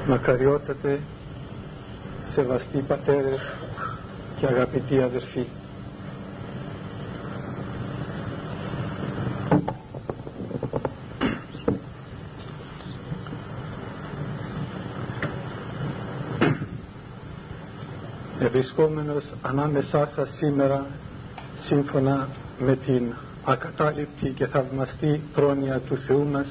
Μακαριότατε, σεβαστοί πατέρες και αγαπητοί αδερφοί, ευρισκόμενος ανάμεσά σας σήμερα σύμφωνα με την ακατάληπτη και θαυμαστή πρόνοια του Θεού μας,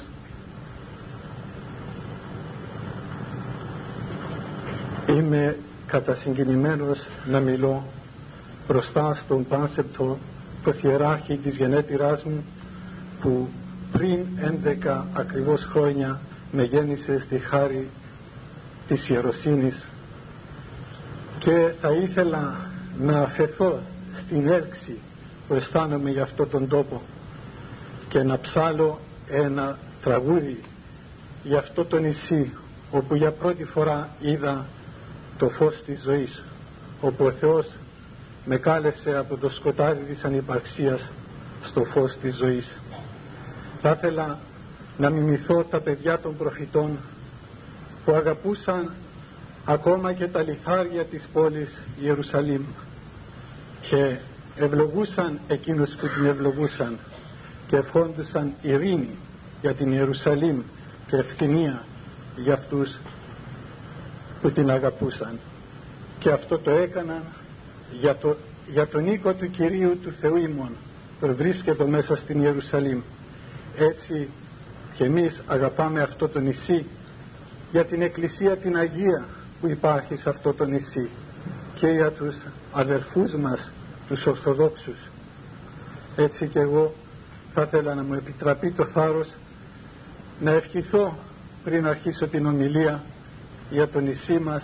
είμαι κατασυγκινημένος να μιλώ μπροστά στον πάνσεπτο πρωθιεράρχη της γενέτειράς μου, που πριν 11 ακριβώς χρόνια με γέννησε στη χάρη της ιεροσύνης, και θα ήθελα να αφαιθώ στην έλξη που αισθάνομαι για αυτόν τον τόπο και να ψάλω ένα τραγούδι για αυτό το νησί όπου για πρώτη φορά είδα το φως της ζωής, όπου ο Θεός με κάλεσε από το σκοτάδι της ανυπαρξίας στο φως της ζωής. Θα ήθελα να μιμηθώ τα παιδιά των προφητών που αγαπούσαν ακόμα και τα λιθάρια της πόλης Ιερουσαλήμ και ευλογούσαν εκείνους που την ευλογούσαν και ευχόντουσαν ειρήνη για την Ιερουσαλήμ και ευθυμία για αυτούς που την αγαπούσαν, και αυτό το έκαναν για τον οίκο του Κυρίου του Θεού ημών που βρίσκεται μέσα στην Ιερουσαλήμ. Έτσι και εμείς αγαπάμε αυτό το νησί για την Εκκλησία την Αγία που υπάρχει σε αυτό το νησί και για τους αδερφούς μας τους Ορθοδόξους. Έτσι και εγώ θα ήθελα να μου επιτραπεί το θάρρος να ευχηθώ πριν αρχίσω την ομιλία για το νησί μας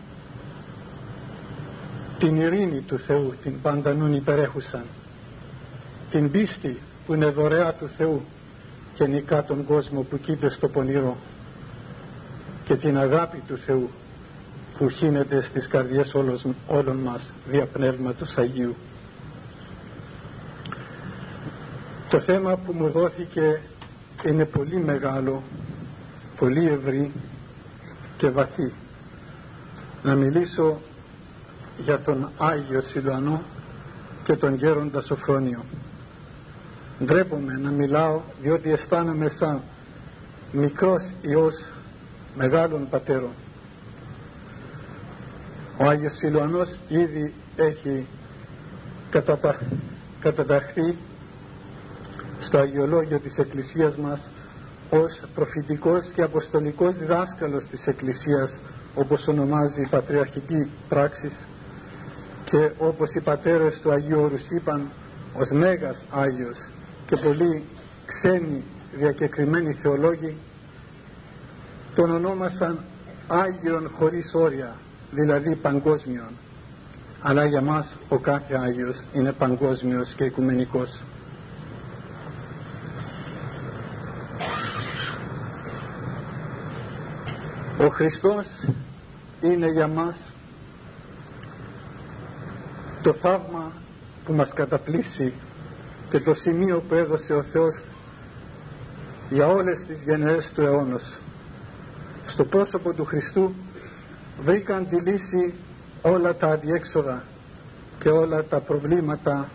την ειρήνη του Θεού, την παντανούν υπερέχουσαν, την πίστη που είναι δωρεά του Θεού και νικά τον κόσμο που κοίταται στο πονηρό, και την αγάπη του Θεού που χύνεται στις καρδιές όλων μας δια Πνεύματος Αγίου. Το θέμα που μου δόθηκε είναι πολύ μεγάλο, πολύ ευρύ και βαθύ. Να μιλήσω για τον Άγιο Σιλουανό και τον Γέροντα Σοφρόνιο. Ντρέπομαι να μιλάω, διότι αισθάνομαι σαν μικρός ιός μεγάλων πατέρων. Ο Άγιος Σιλουανός ήδη έχει καταταχθεί στο Αγιολόγιο της Εκκλησίας μας ως προφητικός και αποστολικός διδάσκαλος της Εκκλησίας, όπως ονομάζει η πατριαρχική πράξη, και όπως οι πατέρες του Αγίου Όρους είπαν, ως Μέγας Άγιος, και πολλοί ξένοι διακεκριμένοι θεολόγοι τον ονόμασαν Άγιον χωρίς όρια, δηλαδή παγκόσμιον. Αλλά για μας ο κάθε Άγιος είναι παγκόσμιος και οικουμενικός. Ο Χριστός είναι για μας το θαύμα που μας καταπλήσει και το σημείο που έδωσε ο Θεός για όλες τις γενναίες του αιώνος. Στο πρόσωπο του Χριστού βρήκαν τη λύση όλα τα αδιέξοδα και όλα τα προβλήματα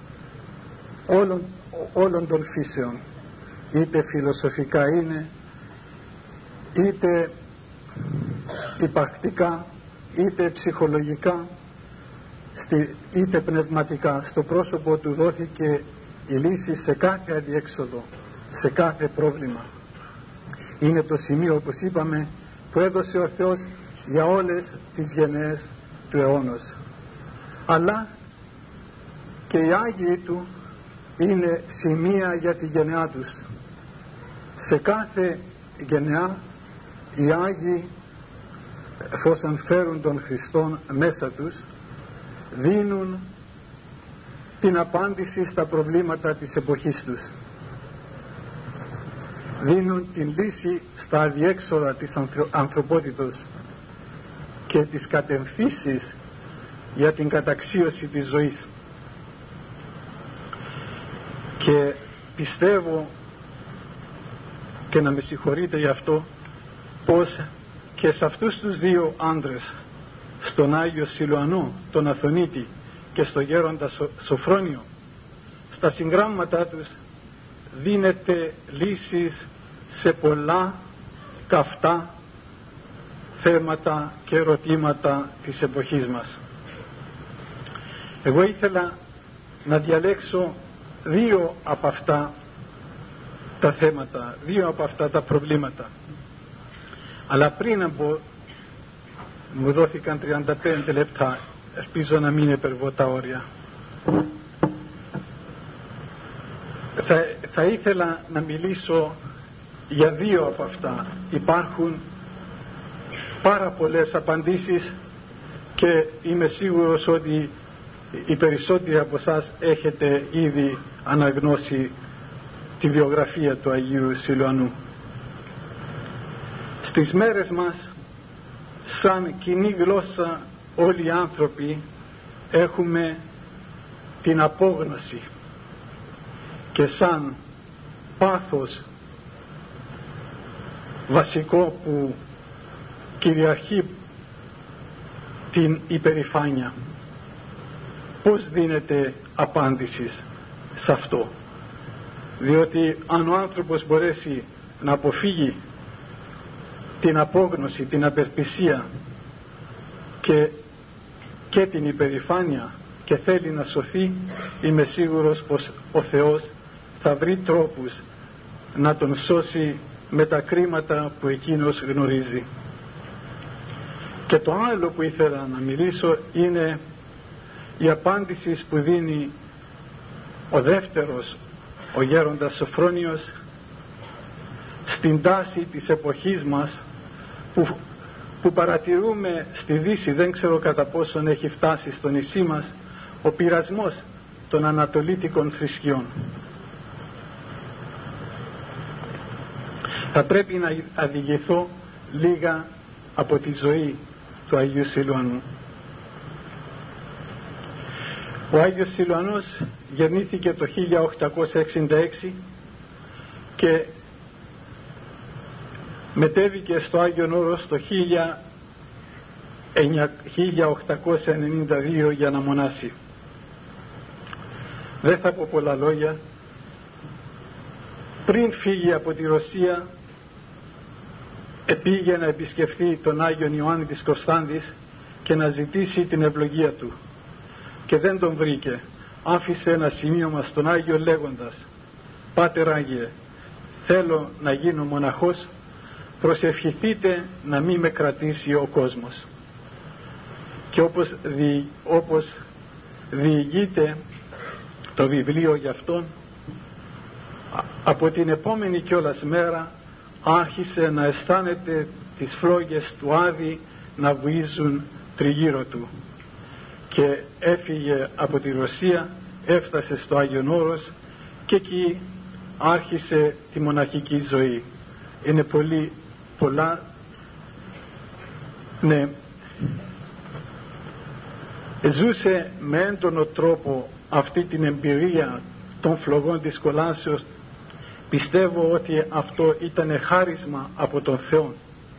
όλων των φύσεων, είτε φιλοσοφικά είναι, είτε υπαρκτικά, είτε ψυχολογικά, είτε πνευματικά. Στο πρόσωπο του δόθηκε η λύση σε κάθε αδιέξοδο, σε κάθε πρόβλημα. Είναι το σημείο, όπως είπαμε, που έδωσε ο Θεός για όλες τις γενναίες του αιώνος. Αλλά και οι Άγιοι Του είναι σημεία για τη γενεά τους. Σε κάθε γενεά οι Άγιοι, εφόσον φέρουν τον Χριστόν μέσα τους, δίνουν την απάντηση στα προβλήματα της εποχής τους, δίνουν την λύση στα αδιέξοδα της ανθρωπότητος και τις κατευθύνσεις για την καταξίωση της ζωής. Και πιστεύω, και να με συγχωρείτε γι' αυτό, πως και σε αυτούς τους δύο άντρες, στον Άγιο Σιλουανό, τον Αθωνίτη, και στο Γέροντα Σοφρόνιο, στα συγγράμματά τους δίνεται λύσεις σε πολλά καυτά θέματα και ερωτήματα της εποχής μας. Εγώ ήθελα να διαλέξω δύο από αυτά τα θέματα, δύο από αυτά τα προβλήματα. Αλλά πριν από, μου δόθηκαν 35 λεπτά, ελπίζω να μην υπερβώ τα όρια. Θα ήθελα να μιλήσω για δύο από αυτά. Υπάρχουν πάρα πολλές απαντήσεις και είμαι σίγουρος ότι οι περισσότεροι από εσάς έχετε ήδη αναγνώσει τη βιογραφία του Αγίου Σιλουανού. Στις μέρες μας, σαν κοινή γλώσσα, όλοι οι άνθρωποι έχουμε την απόγνωση, και σαν πάθος βασικό που κυριαρχεί την υπερηφάνεια. Πώς δίνεται απάντηση σε αυτό? Διότι αν ο άνθρωπος μπορέσει να αποφύγει την απόγνωση, την απελπισία και την υπερηφάνεια και θέλει να σωθεί, είμαι σίγουρος πως ο Θεός θα βρει τρόπους να τον σώσει με τα κρίματα που εκείνος γνωρίζει. Και το άλλο που ήθελα να μιλήσω είναι η απάντηση που δίνει ο δεύτερος, ο Γέροντας Σοφρόνιος, στην τάση της εποχής μας που παρατηρούμε στη Δύση. Δεν ξέρω κατά πόσον έχει φτάσει στο νησί μας ο πειρασμός των ανατολίτικων θρησκειών. Θα πρέπει να αδικηθώ λίγα από τη ζωή του Αγίου Σιλουανού. Ο Άγιος Σιλουανός γεννήθηκε το 1866 και μετέβηκε στο Άγιον Όρος το 1892 για να μονάσει. Δεν θα πω πολλά λόγια. Πριν φύγει από τη Ρωσία, πήγε να επισκεφθεί τον Άγιον Ιωάννη της Κωνσταντής και να ζητήσει την ευλογία του, και δεν τον βρήκε. Άφησε ένα σημείωμα στον Άγιο λέγοντας: «Πάτερ Άγιε, θέλω να γίνω μοναχός, προσευχηθείτε να μην με κρατήσει ο κόσμος». Και όπως διηγείται το βιβλίο για αυτόν, από την επόμενη κιόλας μέρα άρχισε να αισθάνεται τις φλόγες του Άδη να βουίζουν τριγύρω του, και έφυγε από τη Ρωσία, έφτασε στο Άγιον Όρος και εκεί άρχισε τη μοναχική ζωή. Είναι πολλά, ναι. Ζούσε με έντονο τρόπο αυτή την εμπειρία των φλογών της κολάσεως. Πιστεύω ότι αυτό ήταν χάρισμα από τον Θεό,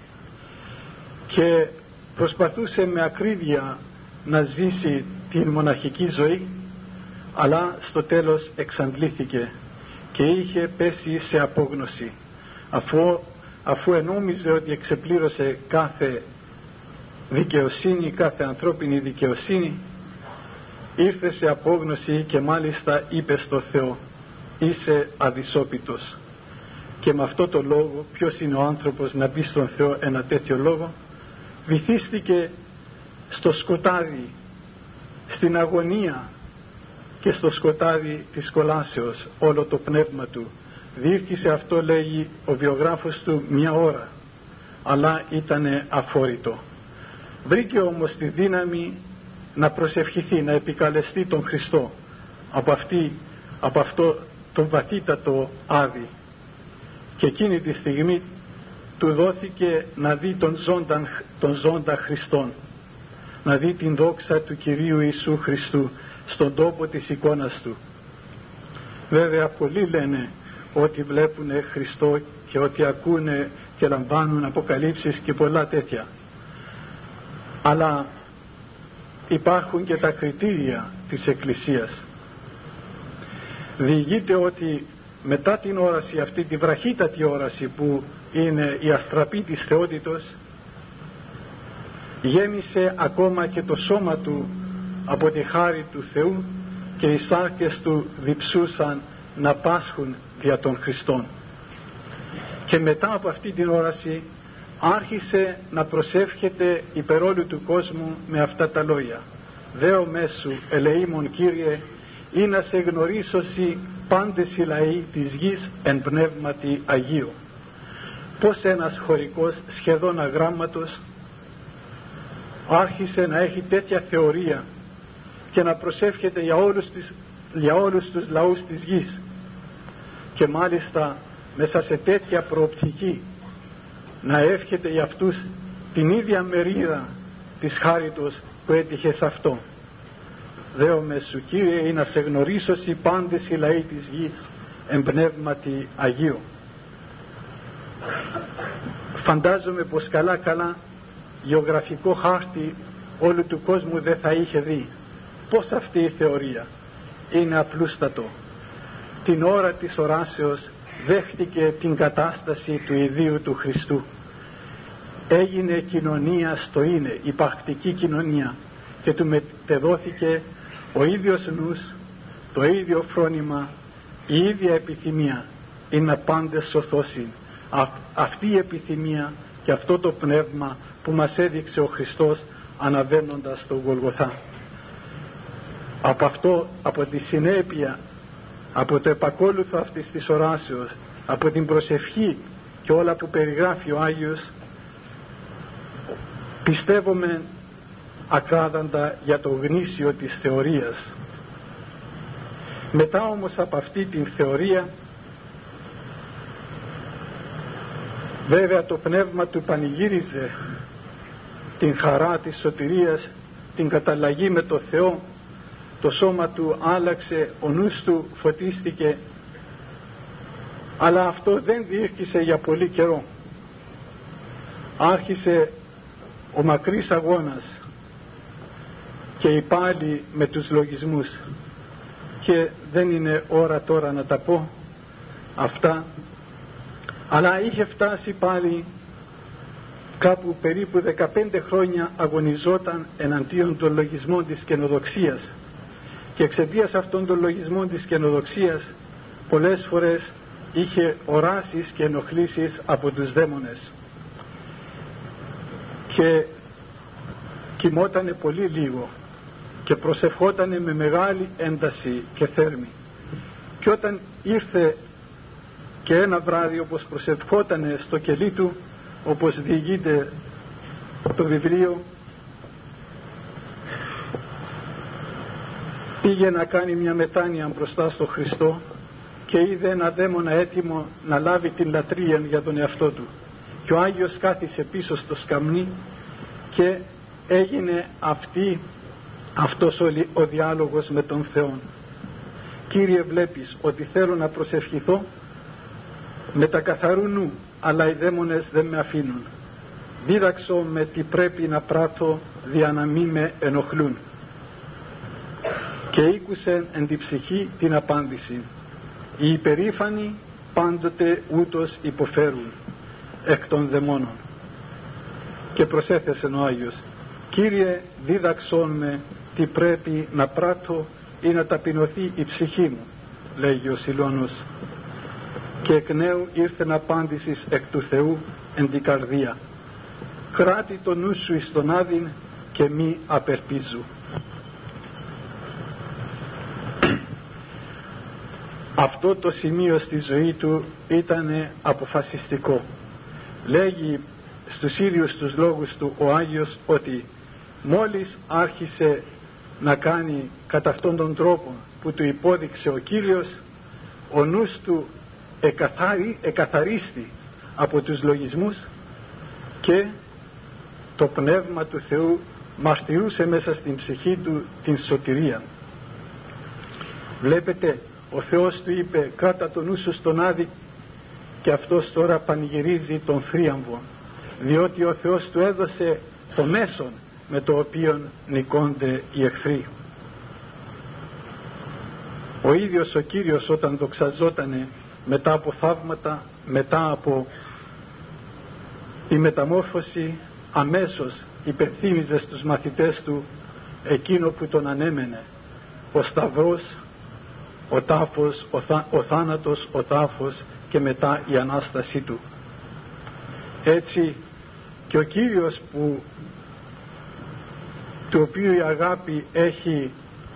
και προσπαθούσε με ακρίβεια να ζήσει την μοναχική ζωή, αλλά στο τέλος εξαντλήθηκε και είχε πέσει σε απόγνωση. Αφού ενόμιζε ότι εξεπλήρωσε κάθε δικαιοσύνη, κάθε ανθρώπινη δικαιοσύνη, ήρθε σε απόγνωση και μάλιστα είπε στο Θεό: «Είσαι αδυσόπιτος». Και με αυτό το λόγο, ποιος είναι ο άνθρωπος να πει στον Θεό ένα τέτοιο λόγο? Βυθίστηκε στο σκοτάδι, στην αγωνία και στο σκοτάδι της κολάσεως όλο το πνεύμα του. Διήρκησε αυτό, λέγει ο βιογράφος του, 1 ώρα, αλλά ήτανε αφόρητο. Βρήκε όμως τη δύναμη να προσευχηθεί, να επικαλεστεί τον Χριστό από αυτό το βαθύτατο άδη, και εκείνη τη στιγμή του δόθηκε να δει τον ζώντα Χριστόν, να δει την δόξα του Κυρίου Ιησού Χριστού στον τόπο της εικόνας του. Βέβαια πολλοί λένε ότι βλέπουν Χριστό και ότι ακούνε και λαμβάνουν αποκαλύψεις και πολλά τέτοια. Αλλά υπάρχουν και τα κριτήρια της Εκκλησίας. Διηγείται ότι μετά την όραση αυτή, τη βραχύτατη όραση που είναι η αστραπή της θεότητος, γέμισε ακόμα και το σώμα του από τη χάρη του Θεού και οι σάρκες του διψούσαν να πάσχουν δια των Χριστών. Και μετά από αυτή την όραση άρχισε να προσεύχεται υπερ όλου του κόσμου με αυτά τα λόγια: «Δέο μέσου ελεήμων Κύριε, ή να σε γνωρίσωσι πάντες οι λαοί της γης εν πνεύματι Αγίου». Πως ένας χωρικός σχεδόν αγράμματος άρχισε να έχει τέτοια θεωρία και να προσεύχεται για όλους τους λαούς της γης, και μάλιστα μέσα σε τέτοια προοπτική να εύχεται για αυτούς την ίδια μερίδα της χάριτος που έτυχε σε αυτό. «Δέομαι σου Κύριε, ή να σε γνωρίσωσι πάντες οι λαοί της γης εν πνεύματι Αγίου». Φαντάζομαι πως καλά γεωγραφικό χάρτη όλου του κόσμου δεν θα είχε δει. Πως αυτή η θεωρία είναι απλούστατο. Την ώρα της οράσεως δέχτηκε την κατάσταση του ιδίου του Χριστού. Έγινε κοινωνία στο είναι, υπαρκτική κοινωνία, και του μετεδόθηκε ο ίδιος νους, το ίδιο φρόνημα, η ίδια επιθυμία, είναι πάντες σωθώσιν. Αυτή η επιθυμία και αυτό το πνεύμα που μας έδειξε ο Χριστός αναβαίνοντας στο Γολγοθά. Από τη συνέπεια, από το επακόλουθο αυτής της οράσεως, από την προσευχή και όλα που περιγράφει ο Άγιος, πιστεύουμε ακράδαντα για το γνήσιο της θεωρίας. Μετά όμως από αυτή την θεωρία, βέβαια το πνεύμα του πανηγύριζε την χαρά της σωτηρίας, την καταλλαγή με το Θεό, το σώμα του άλλαξε, ο νους του φωτίστηκε, αλλά αυτό δεν διήρκησε για πολύ καιρό. Άρχισε ο μακρύς αγώνας και πάλι με τους λογισμούς, και δεν είναι ώρα τώρα να τα πω αυτά, αλλά είχε φτάσει πάλι κάπου περίπου 15 χρόνια αγωνιζόταν εναντίον των λογισμών της καινοδοξίας, και εξαιτίας αυτών των λογισμών της καινοδοξίας πολλές φορές είχε οράσεις και ενοχλήσεις από τους δαίμονες και κοιμότανε πολύ λίγο και προσευχότανε με μεγάλη ένταση και θέρμη. Και όταν ήρθε και ένα βράδυ, όπως προσευχότανε στο κελί του, όπως διηγείται το βιβλίο, πήγε να κάνει μια μετάνοια μπροστά στο Χριστό και είδε ένα δαίμονα έτοιμο να λάβει την λατρεία για τον εαυτό του, και ο Άγιος κάθισε πίσω στο σκαμνί και έγινε αυτός ο διάλογος με τον Θεό. «Κύριε, βλέπεις ότι θέλω να προσευχηθώ με τα καθαρού νου, αλλά οι δαίμονες δεν με αφήνουν. Δίδαξω με τι πρέπει να πράττω, δια να μην με ενοχλούν». Και ήκουσε εν τη ψυχή την απάντηση: «Οι υπερήφανοι πάντοτε ούτως υποφέρουν εκ των δαιμόνων». Και προσέθεσε ο Άγιος: «Κύριε, δίδαξόν με τι πρέπει να πράττω ή να ταπεινωθεί η ψυχή μου», λέγει ο Σιλώνος. Και εκ νέου ήρθεν απάντησης εκ του Θεού εν την καρδία: «Κράτη το νου σου εις τον άδειν και μη απερπίζου». Αυτό το σημείο στη ζωή του ήταν αποφασιστικό. Λέγει στους ίδιους τους λόγους του ο Άγιος ότι μόλις άρχισε να κάνει κατά αυτόν τον τρόπο που του υπόδειξε ο Κύριος, ο νους του εκαθαρίστη από τους λογισμούς και το Πνεύμα του Θεού μαρτυρούσε μέσα στην ψυχή του την σωτηρία. Βλέπετε, ο Θεός του είπε: «Κράτα το νου σου στον άδη και αυτός τώρα πανηγυρίζει τον θρίαμβο, διότι ο Θεός του έδωσε το μέσον με το οποίο νικώνται οι εχθροί. Ο ίδιος ο Κύριος όταν δοξαζότανε μετά από θαύματα, μετά από τη μεταμόρφωση, αμέσως υπενθύμιζε στους μαθητές του εκείνο που τον ανέμενε: ο σταυρός, ο τάφος, ο θάνατος, ο τάφος και μετά η Ανάστασή του. Έτσι και ο Κύριος του οποίου η αγάπη έχει,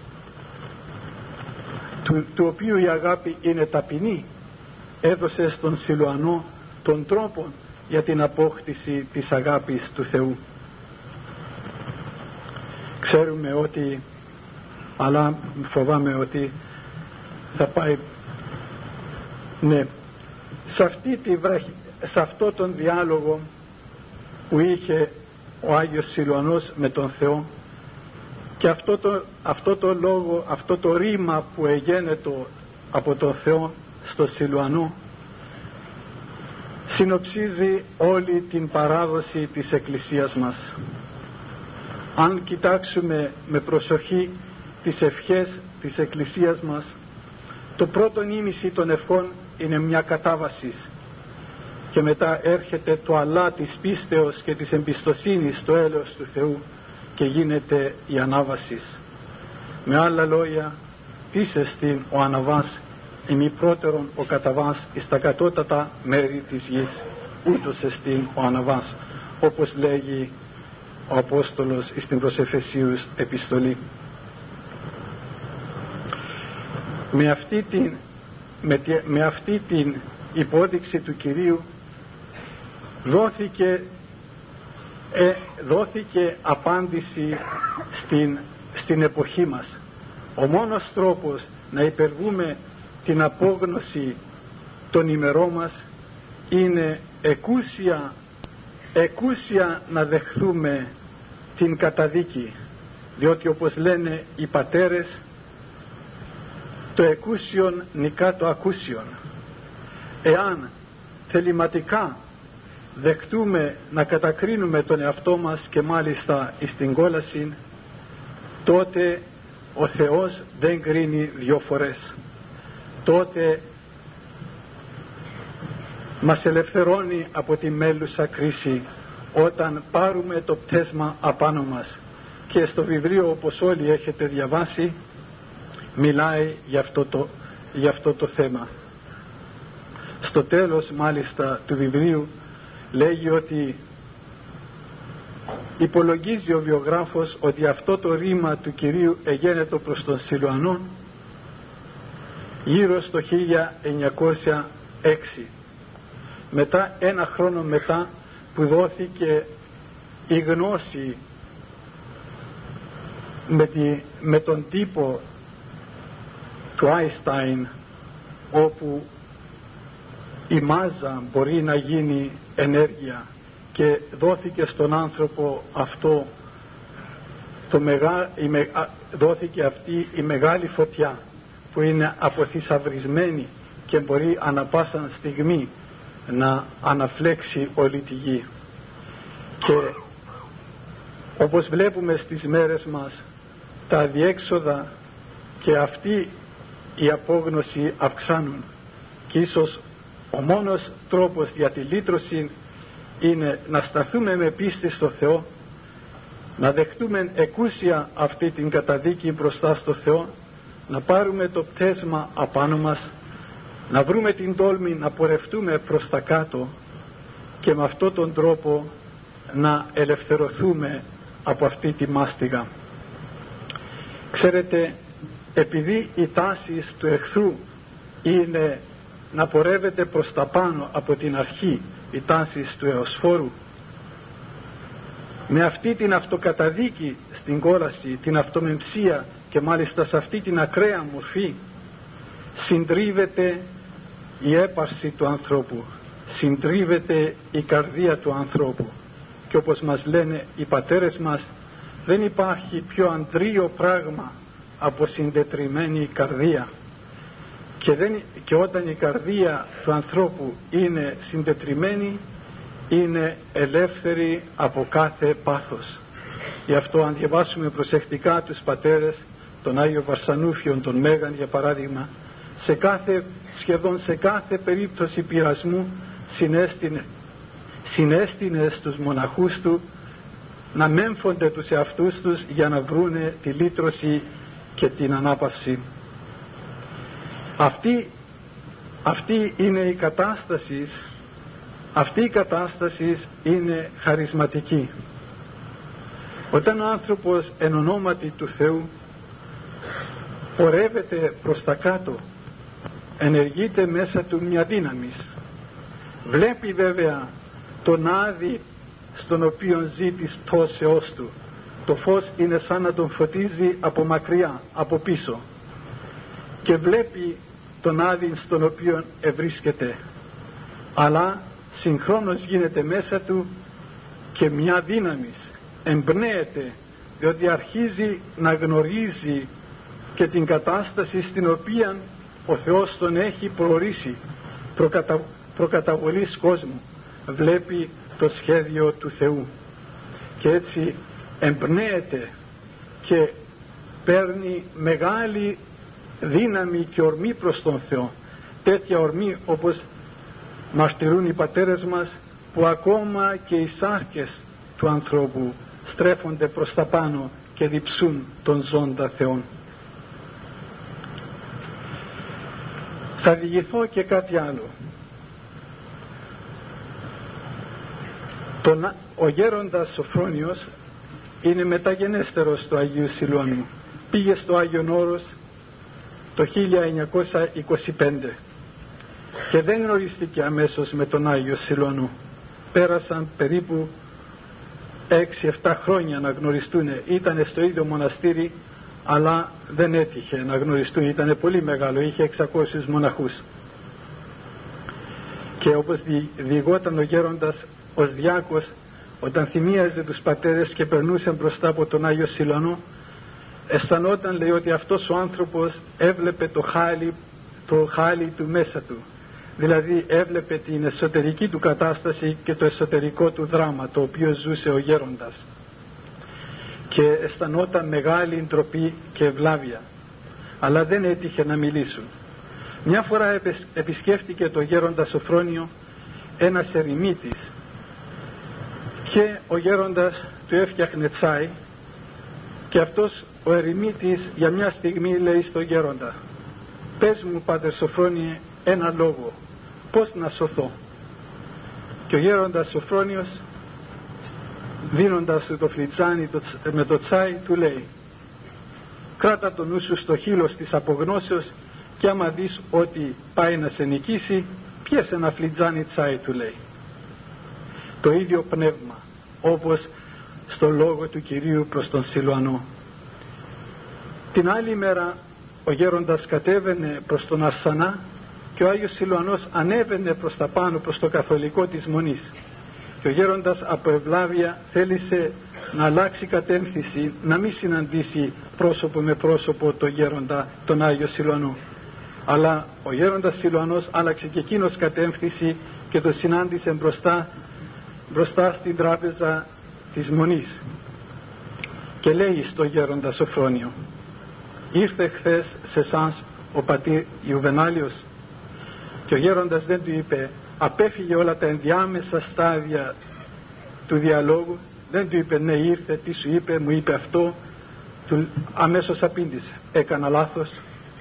του οποίου η αγάπη είναι ταπεινή, έδωσε στον Σιλουανό τον τρόπο για την απόκτηση της αγάπης του Θεού. Ξέρουμε ότι, αλλά φοβάμαι ότι θα πάει, ναι, σε αυτό τον διάλογο που είχε ο Άγιος Σιλουανός με τον Θεό, και αυτό το λόγο, αυτό το ρήμα που εγένετο από τον Θεό στο Σιλουανό συνοψίζει όλη την παράδοση της Εκκλησίας μας. Αν κοιτάξουμε με προσοχή τις ευχές της Εκκλησίας μας, το πρώτο ήμιση των ευχών είναι μια κατάβαση και μετά έρχεται το αλλά της πίστεως και της εμπιστοσύνης στο έλεος του Θεού και γίνεται η ανάβαση. Με άλλα λόγια, τι εστίν ο αναβάς, ημιπρότερον ο καταβάς εις τα κατώτατα μέρη της γης, ούτως εστίν ο αναβάς, όπως λέγει ο Απόστολος στην προς Εφεσίους επιστολή. Με αυτή την υπόδειξη του Κυρίου δόθηκε απάντηση στην εποχή μας. Ο μόνος τρόπος να υπερβούμε την απόγνωση των ημερών μας είναι εκούσια να δεχθούμε την καταδίκη, διότι όπως λένε οι πατέρες, το εκούσιον νικά το ακούσιον. Εάν θεληματικά δεχτούμε να κατακρίνουμε τον εαυτό μας και μάλιστα στην κόλαση, τότε ο Θεός δεν κρίνει δυο φορές. Τότε μας ελευθερώνει από τη μέλουσα κρίση όταν πάρουμε το πτέσμα απάνω μας. Και στο βιβλίο, όπως όλοι έχετε διαβάσει, μιλάει για αυτό το θέμα. Στο τέλος μάλιστα του βιβλίου λέγει ότι υπολογίζει ο βιογράφος ότι αυτό το ρήμα του Κυρίου εγένετο προς τον Σιλουανό γύρω στο 1906, μετά ένα χρόνο μετά που δόθηκε η γνώση με τον τύπο του Άινστάιν, όπου η μάζα μπορεί να γίνει ενέργεια, και δόθηκε στον άνθρωπο αυτό δόθηκε αυτή η μεγάλη φωτιά που είναι αποθυσαυρισμένη και μπορεί ανα πάσα στιγμή να αναφλέξει όλη τη γη. Και όπως βλέπουμε στις μέρες μας, τα αδιέξοδα και αυτή η απόγνωση αυξάνουν, και ίσως ο μόνος τρόπος για τη λύτρωση είναι να σταθούμε με πίστη στο Θεό, να δεχτούμε εκούσια αυτή την καταδίκη μπροστά στο Θεό, να πάρουμε το πτέσμα απάνω μας, να βρούμε την τόλμη να πορευτούμε προς τα κάτω και με αυτόν τον τρόπο να ελευθερωθούμε από αυτή τη μάστιγα. Ξέρετε, επειδή οι τάσεις του εχθρού είναι να πορεύεται προς τα πάνω από την αρχή, οι τάσεις του εωσφόρου, με αυτή την αυτοκαταδίκη στην κόλαση, την αυτομεμψία και μάλιστα σε αυτή την ακραία μορφή, συντρίβεται η έπαρση του ανθρώπου, συντρίβεται η καρδία του ανθρώπου, και όπως μας λένε οι πατέρες μας, δεν υπάρχει πιο αντρίο πράγμα από συντετριμμένη καρδία. και όταν η καρδία του ανθρώπου είναι συντετριμμένη, είναι ελεύθερη από κάθε πάθος. Γι' αυτό αν διαβάσουμε προσεκτικά τους πατέρες, τον Άγιο Βαρσανούφιον, τον Μέγαν για παράδειγμα, σχεδόν σε κάθε περίπτωση πειρασμού συνέστηνε στους μοναχούς του να μέμφονται τους εαυτούς τους για να βρούνε τη λύτρωση και την ανάπαυση. Αυτή είναι η κατάσταση. Αυτή η κατάσταση είναι χαρισματική. Όταν ο άνθρωπος εν ονόματι του Θεού πορεύεται προς τα κάτω, ενεργείται μέσα του μια δύναμη. Βλέπει βέβαια τον Άδη στον οποίο ζει της πτώσεώς του. Το φως είναι σαν να τον φωτίζει από μακριά, από πίσω, και βλέπει τον Άδη στον οποίο ευρίσκεται, αλλά συγχρόνως γίνεται μέσα του και μια δύναμη, εμπνέεται, διότι αρχίζει να γνωρίζει και την κατάσταση στην οποία ο Θεός τον έχει προορίσει προκαταβολής κόσμου. Βλέπει το σχέδιο του Θεού και έτσι εμπνέεται και παίρνει μεγάλη δύναμη και ορμή προς τον Θεό, τέτοια ορμή όπως μαρτυρούν οι πατέρες μας, που ακόμα και οι σάρκες του ανθρώπου στρέφονται προς τα πάνω και διψούν τον ζώντα Θεόν. Θα διηγηθώ και κάτι άλλο. Ο γέροντας Σοφρόνιος είναι μεταγενέστερος του Αγίου Σιλουανού. Πήγε στο Άγιον Όρος το 1925 και δεν γνωρίστηκε αμέσως με τον Άγιο Σιλουανού. Πέρασαν περίπου 6-7 χρόνια να γνωριστούν. Ήτανε στο ίδιο μοναστήρι, αλλά δεν έτυχε να γνωριστούν. Ήτανε πολύ μεγάλο, είχε 600 μοναχούς. Και όπως διηγόταν ο γέροντας ως διάκος, όταν θυμίαζε τους πατέρες και περνούσε μπροστά από τον Άγιο Σιλουανό, αισθανόταν, λέει, ότι αυτός ο άνθρωπος έβλεπε το χάλι του μέσα του. Δηλαδή έβλεπε την εσωτερική του κατάσταση και το εσωτερικό του δράμα το οποίο ζούσε ο γέροντας, και αισθανόταν μεγάλη ντροπή και ευλάβεια, αλλά δεν έτυχε να μιλήσουν. Μια φορά επισκέφτηκε το γέροντα Σοφρόνιο ένας ερημίτης και ο γέροντας του έφτιαχνε τσάι, και αυτός ο ερημίτης για μια στιγμή λέει στο γέροντα: «Πες μου, Πάτερ Σοφρόνιε, ένα λόγο, πώς να σωθώ?» Και ο γέροντας Σοφρόνιος, δίνοντας του το φλιτζάνι με το τσάι, του λέει: «Κράτα το νου σου στο χείλος της απογνώσεως και άμα δεις ότι πάει να σε νικήσει, πιες ένα φλιτζάνι τσάι», του λέει. Το ίδιο πνεύμα όπως στο λόγο του Κυρίου προς τον Σιλουανό. Την άλλη μέρα ο γέροντας κατέβαινε προς τον Αρσανά και ο Άγιος Σιλουανός ανέβαινε προς τα πάνω, προς το καθολικό της Μονής, και ο γέροντας από ευλάβεια θέλησε να αλλάξει κατεύθυνση, να μην συναντήσει πρόσωπο με πρόσωπο το γέροντα τον Άγιο Σιλουανό, αλλά ο γέροντας Σιλουανός άλλαξε και εκείνος κατεύθυνση και το συνάντησε μπροστά στην τράπεζα της Μονής και λέει στο γέροντα Σοφρόνιο: «Ήρθε χθες σε εσάς ο πατήρ Ιουβενάλιος?» Και ο γέροντας δεν του είπε, απέφυγε όλα τα ενδιάμεσα στάδια του διαλόγου, δεν του είπε ναι ήρθε, τι σου είπε, μου είπε αυτό, αμέσως απήντησε: «Έκανα λάθος?»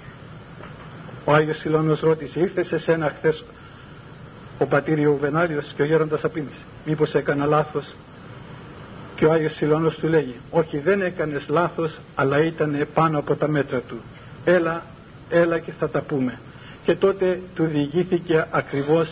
Ο Άγιος Σιλουανός ρώτησε: «Ήρθε σε σένα χθες ο πατήρ Ιουβενάλιος?» Και ο γέροντας απήντησε: «Μήπως έκανα λάθος?» Και ο Άγιος Σιλουανός του λέγει: «Όχι, δεν έκανες λάθος, αλλά ήταν πάνω από τα μέτρα του. Έλα και θα τα πούμε». Και τότε του διηγήθηκε ακριβώς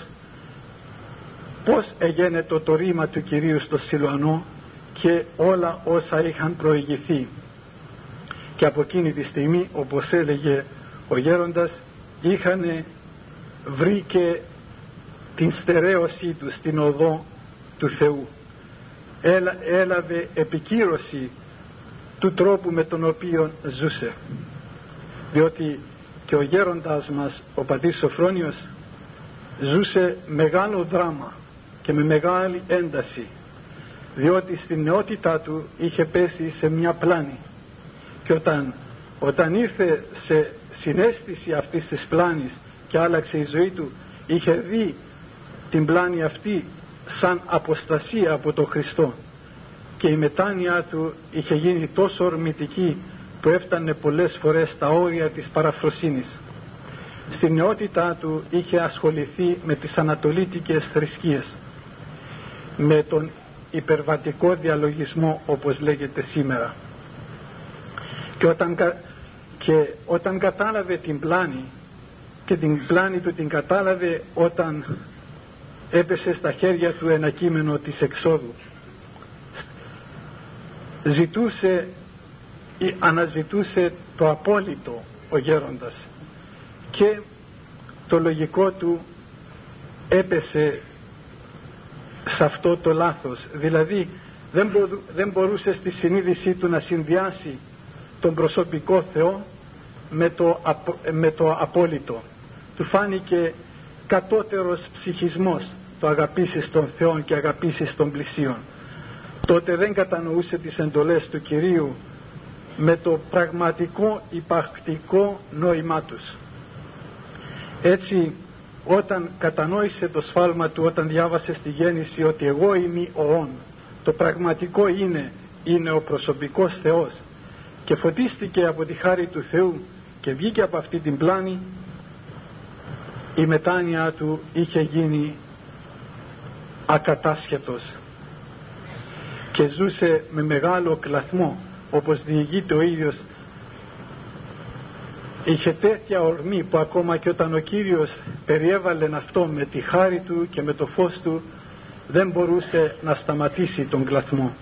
πώς εγένετο το ρήμα του Κυρίου στο Σιλουανό και όλα όσα είχαν προηγηθεί. Και από εκείνη τη στιγμή, όπως έλεγε ο γέροντας, είχαν βρει και την στερέωσή του στην οδό του Θεού. Έλαβε επικύρωση του τρόπου με τον οποίο ζούσε, διότι και ο γέροντας μας ο πατήρ Σοφρόνιος ζούσε μεγάλο δράμα και με μεγάλη ένταση, διότι στην νεότητά του είχε πέσει σε μια πλάνη και όταν ήρθε σε συναίσθηση αυτής της πλάνης και άλλαξε η ζωή του, είχε δει την πλάνη αυτή σαν αποστασία από τον Χριστό και η μετάνοια του είχε γίνει τόσο ορμητική που έφτανε πολλές φορές στα όρια της παραφροσύνης. Στην νεότητά του είχε ασχοληθεί με τις ανατολίτικες θρησκείες, με τον υπερβατικό διαλογισμό όπως λέγεται σήμερα, και όταν κατάλαβε την πλάνη, και την πλάνη του την κατάλαβε όταν έπεσε στα χέρια του ένα κείμενο της εξόδου, αναζητούσε το απόλυτο ο γέροντας και το λογικό του έπεσε σε αυτό το λάθος. Δηλαδή δεν μπορούσε στη συνείδησή του να συνδυάσει τον προσωπικό Θεό με το απόλυτο. Του φάνηκε κατώτερος ψυχισμός το αγαπήσεις τον Θεό και αγαπήσεις τον πλησίον. Τότε δεν κατανοούσε τις εντολές του Κυρίου με το πραγματικό υπαρκτικό νόημά τους. Έτσι, όταν κατανόησε το σφάλμα του, όταν διάβασε στη Γέννηση ότι εγώ είμαι ο όν, το πραγματικό είναι ο προσωπικός Θεός, και φωτίστηκε από τη χάρη του Θεού και βγήκε από αυτή την πλάνη, η μετάνοια του είχε γίνει ακατάσχετος και ζούσε με μεγάλο κλαθμό, όπως διηγείται ο ίδιος. Είχε τέτοια ορμή που ακόμα και όταν ο Κύριος περιέβαλε αυτό με τη χάρη του και με το φως του, δεν μπορούσε να σταματήσει τον κλαθμό.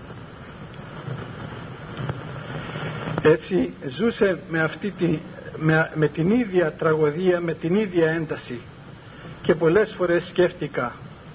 Έτσι ζούσε με την ίδια τραγωδία, με την ίδια ένταση, και πολλές φορές σκέφτηκα,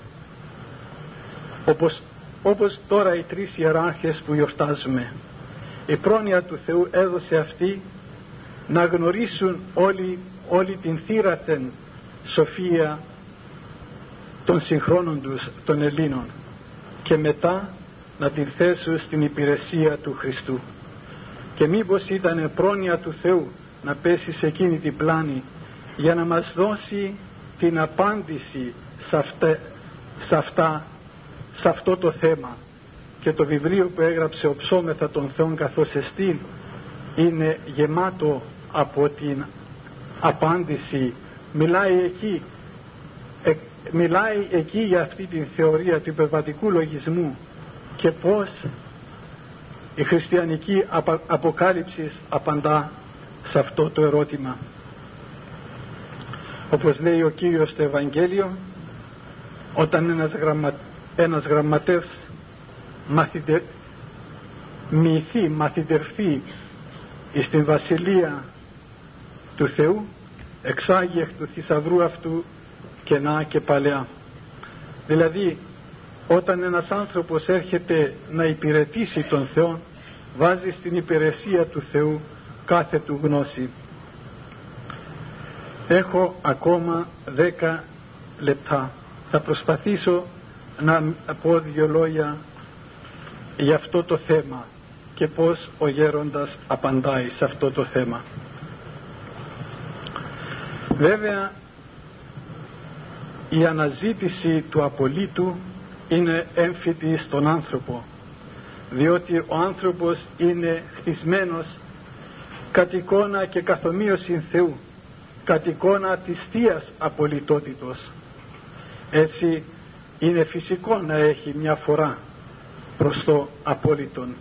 όπως τώρα οι τρεις ιεράρχες που γιορτάζουμε, η πρόνοια του Θεού έδωσε αυτοί να γνωρίσουν όλη την θύρατεν σοφία των συγχρόνων τους των Ελλήνων και μετά να την θέσουν στην υπηρεσία του Χριστού. Και μήπως ήταν πρόνοια του Θεού να πέσει σε εκείνη την πλάνη για να μας δώσει την απάντηση σε αυτό το θέμα. Και το βιβλίο που έγραψε ο Ψώμεθα των Θεών καθώς εστίν είναι γεμάτο από την απάντηση. Μιλάει εκεί για αυτή την θεωρία του υπερβατικού λογισμού και πώς η χριστιανική αποκάλυψη απαντά σε αυτό το ερώτημα. Όπως λέει ο Κύριος στο Ευαγγέλιο, όταν ένας γραμματεύς μαθητερθεί στην βασιλεία του Θεού, εξάγει εκ του θησαυρού αυτού κενά και παλαιά. Δηλαδή, όταν ένας άνθρωπος έρχεται να υπηρετήσει τον Θεό, βάζει στην υπηρεσία του Θεού κάθε του γνώση. Έχω ακόμα 10 λεπτά. Θα προσπαθήσω να πω 2 λόγια για αυτό το θέμα και πώς ο γέροντας απαντάει σε αυτό το θέμα. Βέβαια, η αναζήτηση του απολύτου είναι έμφυτη στον άνθρωπο, διότι ο άνθρωπος είναι χτισμένος κατ' εικόνα και καθομοίωση Θεού, κατ' εικόνα της θείας απολυτότητος. Έτσι είναι φυσικό να έχει μια φορά προς το απόλυτον.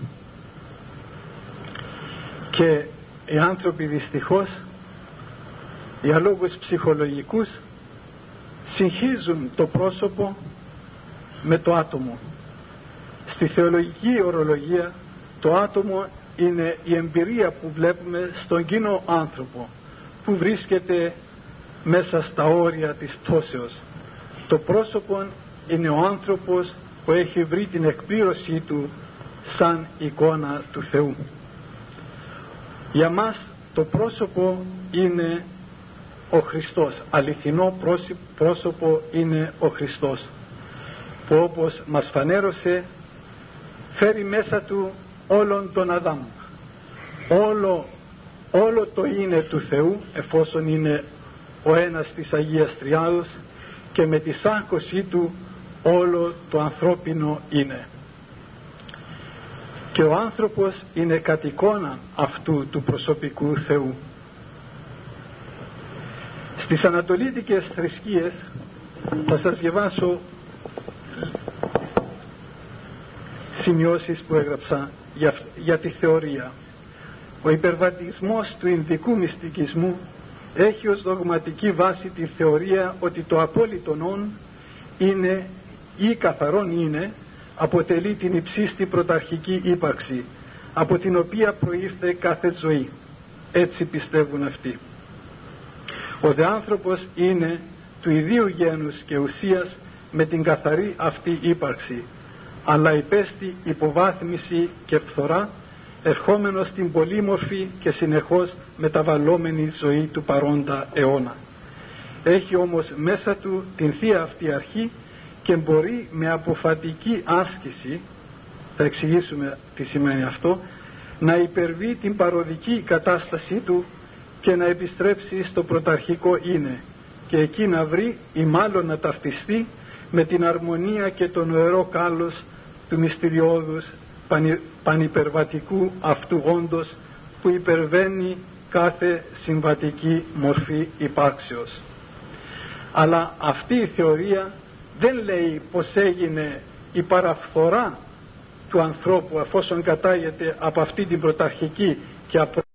Και οι άνθρωποι δυστυχώς για λόγους ψυχολογικούς συγχύζουν το πρόσωπο με το άτομο. Στη θεολογική ορολογία το άτομο είναι η εμπειρία που βλέπουμε στον κοινό άνθρωπο που βρίσκεται μέσα στα όρια της πτώσεως. Το πρόσωπο είναι ο άνθρωπος που έχει βρει την εκπλήρωσή του σαν εικόνα του Θεού. Για μας το πρόσωπο είναι ο Χριστός, αληθινό πρόσωπο είναι ο Χριστός, που όπως μας φανέρωσε φέρει μέσα του όλον τον Αδάμ, όλο το είναι του Θεού, εφόσον είναι ο ένας της Αγίας Τριάδος, και με τη σάκωσή του όλο το ανθρώπινο είναι. Και ο άνθρωπος είναι κατ' εικόνα αυτού του προσωπικού Θεού. Στις ανατολίτικες θρησκείες θα σας διαβάσω σημειώσεις που έγραψα για τη θεωρία. Ο υπερβατισμός του Ινδικού μυστικισμού έχει ως δογματική βάση τη θεωρία ότι το απόλυτον όν είναι ή καθαρόν είναι, αποτελεί την υψίστη πρωταρχική ύπαρξη, από την οποία προήρθε κάθε ζωή. Έτσι πιστεύουν αυτοί. Ο δε άνθρωπος είναι του ιδίου γένους και ουσίας με την καθαρή αυτή ύπαρξη, αλλά υπέστη υποβάθμιση και φθορά, ερχόμενος στην πολύμορφη και συνεχώς μεταβαλλόμενη ζωή του παρόντα αιώνα. Έχει όμως μέσα του την θεία αυτή αρχή και μπορεί με αποφατική άσκηση, θα εξηγήσουμε τι σημαίνει αυτό, να υπερβεί την παροδική κατάστασή του και να επιστρέψει στο πρωταρχικό είναι, και εκεί να βρει ή μάλλον να ταυτιστεί με την αρμονία και τον νοερό κάλος του μυστηριώδους πανυπερβατικού αυτού όντος, που υπερβαίνει κάθε συμβατική μορφή υπάρξεως. Αλλά αυτή η θεωρία δεν λέει πως έγινε η παραφθορά του ανθρώπου εφόσον κατάγεται από αυτή την πρωταρχική και από